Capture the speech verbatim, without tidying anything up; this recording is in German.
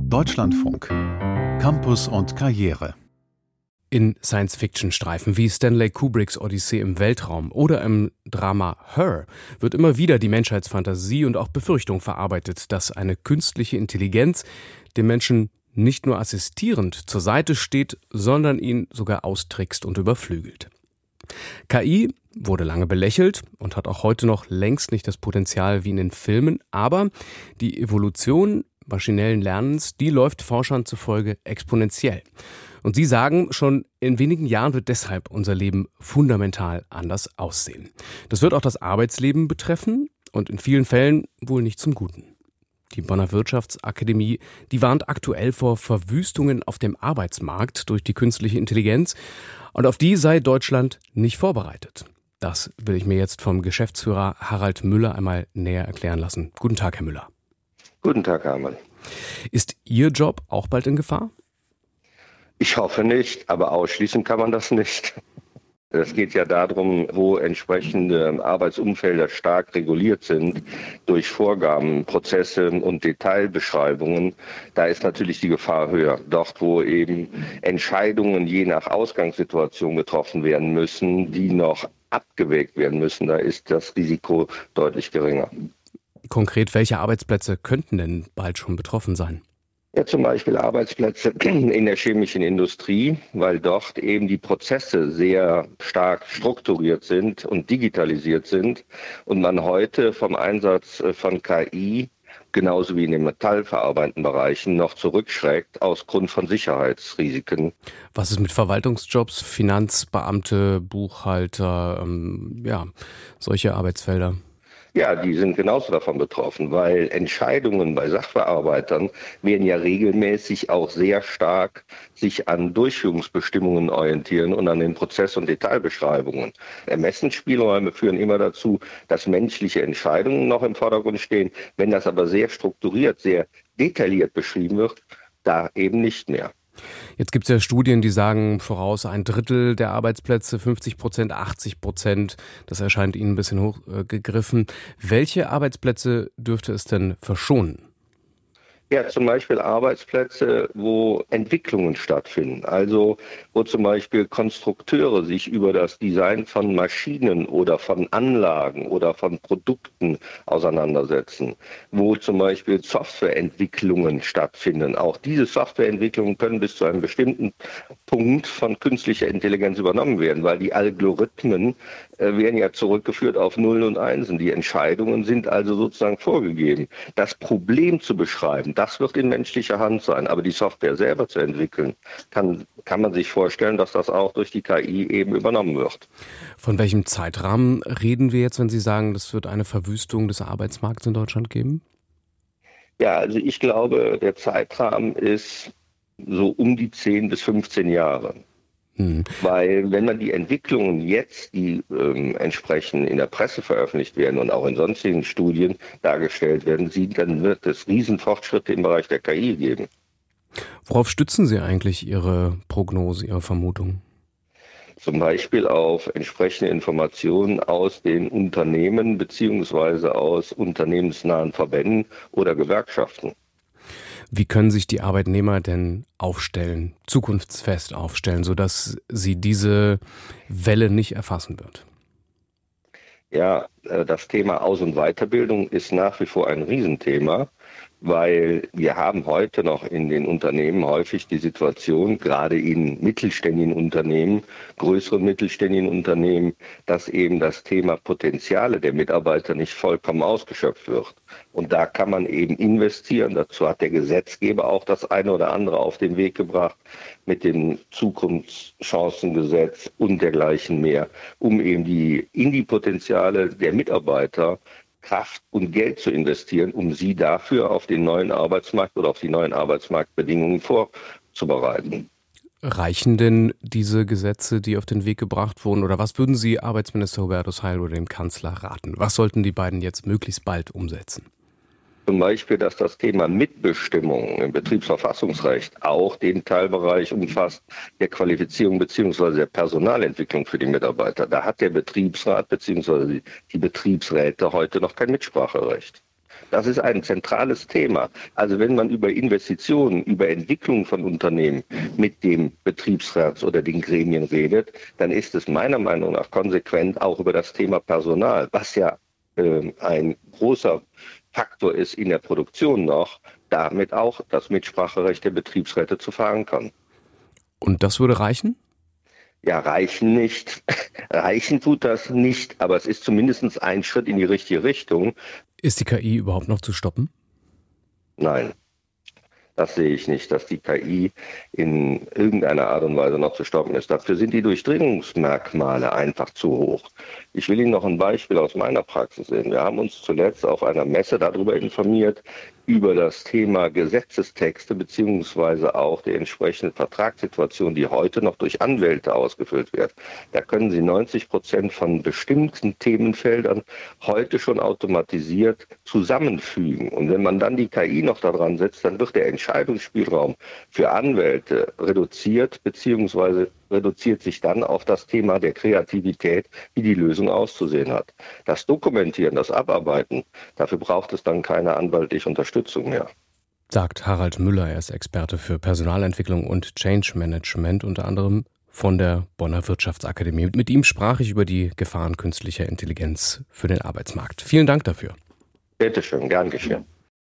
Deutschlandfunk. Campus und Karriere. In Science-Fiction-Streifen wie Stanley Kubricks Odyssee im Weltraum oder im Drama Her wird immer wieder die Menschheitsfantasie und auch Befürchtung verarbeitet, dass eine künstliche Intelligenz dem Menschen nicht nur assistierend zur Seite steht, sondern ihn sogar austrickst und überflügelt. K I wurde lange belächelt und hat auch heute noch längst nicht das Potenzial wie in den Filmen, aber die Evolution maschinellen Lernens, die läuft Forschern zufolge exponentiell. Und sie sagen, schon in wenigen Jahren wird deshalb unser Leben fundamental anders aussehen. Das wird auch das Arbeitsleben betreffen und in vielen Fällen wohl nicht zum Guten. Die Bonner Wirtschaftsakademie, die warnt aktuell vor Verwüstungen auf dem Arbeitsmarkt durch die künstliche Intelligenz und auf die sei Deutschland nicht vorbereitet. Das will ich mir jetzt vom Geschäftsführer Harald Müller einmal näher erklären lassen. Guten Tag, Herr Müller. Guten Tag, Hermann. Ist Ihr Job auch bald in Gefahr? Ich hoffe nicht, aber ausschließen kann man das nicht. Es geht ja darum, wo entsprechende Arbeitsumfelder stark reguliert sind durch Vorgaben, Prozesse und Detailbeschreibungen. Da ist natürlich die Gefahr höher. Dort, wo eben Entscheidungen je nach Ausgangssituation getroffen werden müssen, die noch abgewägt werden müssen, da ist das Risiko deutlich geringer. Konkret, welche Arbeitsplätze könnten denn bald schon betroffen sein? Ja, zum Beispiel Arbeitsplätze in der chemischen Industrie, weil dort eben die Prozesse sehr stark strukturiert sind und digitalisiert sind und man heute vom Einsatz von K I genauso wie in den metallverarbeitenden Bereichen noch zurückschreckt aus Grund von Sicherheitsrisiken. Was ist mit Verwaltungsjobs, Finanzbeamte, Buchhalter, ähm, ja, solche Arbeitsfelder? Ja, die sind genauso davon betroffen, weil Entscheidungen bei Sachbearbeitern werden ja regelmäßig auch sehr stark sich an Durchführungsbestimmungen orientieren und an den Prozess- und Detailbeschreibungen. Ermessensspielräume führen immer dazu, dass menschliche Entscheidungen noch im Vordergrund stehen. Wenn das aber sehr strukturiert, sehr detailliert beschrieben wird, da eben nicht mehr. Jetzt gibt es ja Studien, die sagen voraus ein Drittel der Arbeitsplätze, fünfzig Prozent, achtzig Prozent. Das erscheint Ihnen ein bisschen hochgegriffen. Welche Arbeitsplätze dürfte es denn verschonen? Ja, zum Beispiel Arbeitsplätze, wo Entwicklungen stattfinden. Also wo zum Beispiel Konstrukteure sich über das Design von Maschinen oder von Anlagen oder von Produkten auseinandersetzen. Wo zum Beispiel Softwareentwicklungen stattfinden. Auch diese Softwareentwicklungen können bis zu einem bestimmten Punkt von künstlicher Intelligenz übernommen werden, weil die Algorithmen äh, werden ja zurückgeführt auf Nullen und Einsen. Die Entscheidungen sind also sozusagen vorgegeben. Das Problem zu beschreiben, das wird in menschlicher Hand sein, aber die Software selber zu entwickeln, kann, kann man sich vorstellen, dass das auch durch die K I eben übernommen wird. Von welchem Zeitrahmen reden wir jetzt, wenn Sie sagen, das wird eine Verwüstung des Arbeitsmarkts in Deutschland geben? Ja, also ich glaube, der Zeitrahmen ist so um die zehn bis fünfzehn Jahre. Hm. Weil wenn man die Entwicklungen jetzt, die ähm, entsprechend in der Presse veröffentlicht werden und auch in sonstigen Studien dargestellt werden, sieht, dann wird es Riesenfortschritte im Bereich der K I geben. Worauf stützen Sie eigentlich Ihre Prognose, Ihre Vermutung? Zum Beispiel auf entsprechende Informationen aus den Unternehmen beziehungsweise aus unternehmensnahen Verbänden oder Gewerkschaften. Wie können sich die Arbeitnehmer denn aufstellen, zukunftsfest aufstellen, sodass sie diese Welle nicht erfassen wird? Ja, das Thema Aus- und Weiterbildung ist nach wie vor ein Riesenthema, weil wir haben heute noch in den Unternehmen häufig die Situation, gerade in mittelständigen Unternehmen, größeren mittelständigen Unternehmen, dass eben das Thema Potenziale der Mitarbeiter nicht vollkommen ausgeschöpft wird. Und da kann man eben investieren. Dazu hat der Gesetzgeber auch das eine oder andere auf den Weg gebracht mit dem Zukunftschancengesetz und dergleichen mehr, um eben die, in die Potenziale der Mitarbeiter Kraft und Geld zu investieren, um sie dafür auf den neuen Arbeitsmarkt oder auf die neuen Arbeitsmarktbedingungen vorzubereiten. Reichen denn diese Gesetze, die auf den Weg gebracht wurden, oder was würden Sie Arbeitsminister Hubertus Heil oder dem Kanzler raten? Was sollten die beiden jetzt möglichst bald umsetzen? Zum Beispiel, dass das Thema Mitbestimmung im Betriebsverfassungsrecht auch den Teilbereich umfasst der Qualifizierung bzw. der Personalentwicklung für die Mitarbeiter. Da hat der Betriebsrat bzw. die Betriebsräte heute noch kein Mitspracherecht. Das ist ein zentrales Thema. Also wenn man über Investitionen, über Entwicklung von Unternehmen mit dem Betriebsrat oder den Gremien redet, dann ist es meiner Meinung nach konsequent auch über das Thema Personal, was ja äh, ein großer Faktor ist in der Produktion noch, damit auch das Mitspracherecht der Betriebsräte zu verankern. Und das würde reichen? Ja, reichen nicht. Reichen tut das nicht, aber es ist zumindest ein Schritt in die richtige Richtung. Ist die K I überhaupt noch zu stoppen? Nein, das sehe ich nicht, dass die K I in irgendeiner Art und Weise noch zu stoppen ist. Dafür sind die Durchdringungsmerkmale einfach zu hoch. Ich will Ihnen noch ein Beispiel aus meiner Praxis sehen. Wir haben uns zuletzt auf einer Messe darüber informiert, über das Thema Gesetzestexte beziehungsweise auch die entsprechende Vertragssituation, die heute noch durch Anwälte ausgefüllt wird. Da können Sie neunzig Prozent von bestimmten Themenfeldern heute schon automatisiert zusammenfügen. Und wenn man dann die K I noch daran setzt, dann wird der Entscheidungsspielraum für Anwälte reduziert beziehungsweise reduziert sich dann auf das Thema der Kreativität, wie die Lösung auszusehen hat. Das Dokumentieren, das Abarbeiten, dafür braucht es dann keine anwaltliche Unterstützung mehr. Sagt Harald Müller, er ist Experte für Personalentwicklung und Change Management, unter anderem von der Bonner Wirtschaftsakademie. Mit ihm sprach ich über die Gefahren künstlicher Intelligenz für den Arbeitsmarkt. Vielen Dank dafür. Bitte schön, gern geschehen.